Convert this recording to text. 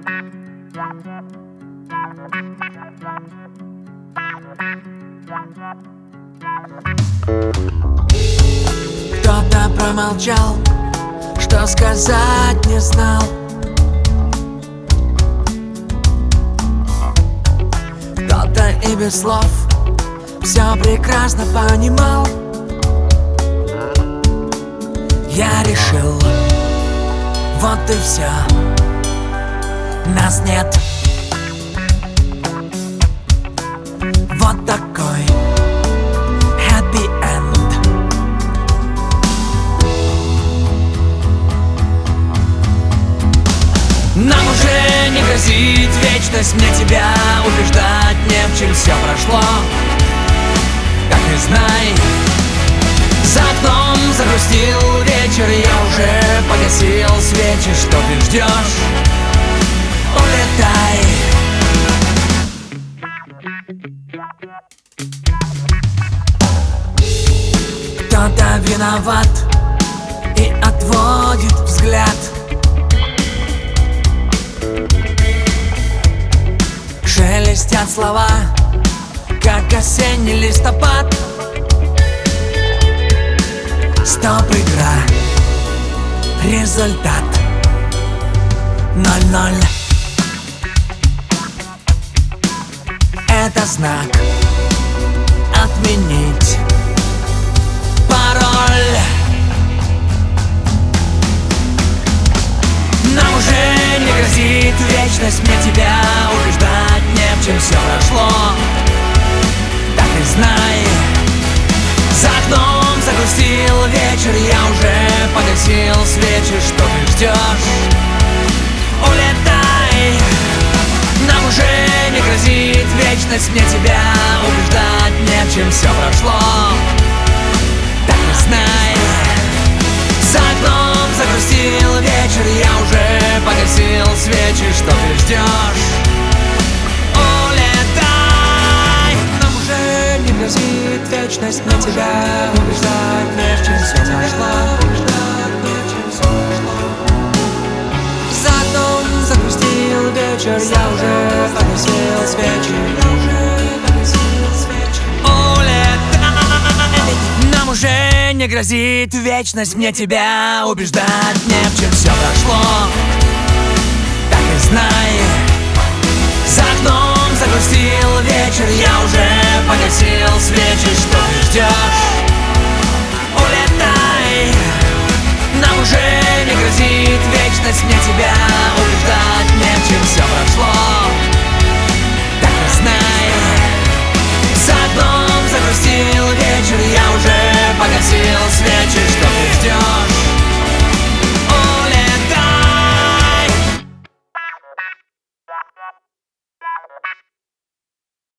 Кто-то промолчал, что сказать не знал. Кто-то и без слов все прекрасно понимал. Я решил, вот и все, нас нет. Вот такой happy end. Нам уже не грозит вечность, мне тебя убеждать не в чем, все прошло. Так и знай, за окном загрустил вечер, я уже погасил свечи. Что ты ждешь? Улетай. Кто-то виноват и отводит взгляд. Шелестят слова, как осенний листопад. Стоп, игра, результат 0-0. Это знак отменить пароль. Нам уже не грозит вечность, мне тебя убеждать не в чем, все прошло. Так и знай, за окном загрустил вечер, я уже погасил свечи. Что ты ждешь? Улетай. Нам уже не грозит вечность, мне тебя убеждать не в чем, все прошло. Так и знай, за окном загрустил вечер, я уже погасил свечи. Что ты ждешь? Улетай. Нам уже не грозит вечность, мне тебя убеждать не в чем, все прошло. За окном загрустил вечер, я уже погасил свечи. Улетай. Нам уже не грозит вечность, мне тебя убеждать не в чем, все прошло. Так и знай, за окном загрустил вечер, я уже погасил свечи. Что ты ждешь? Улетай. Нам уже не грозит вечность, мне тебя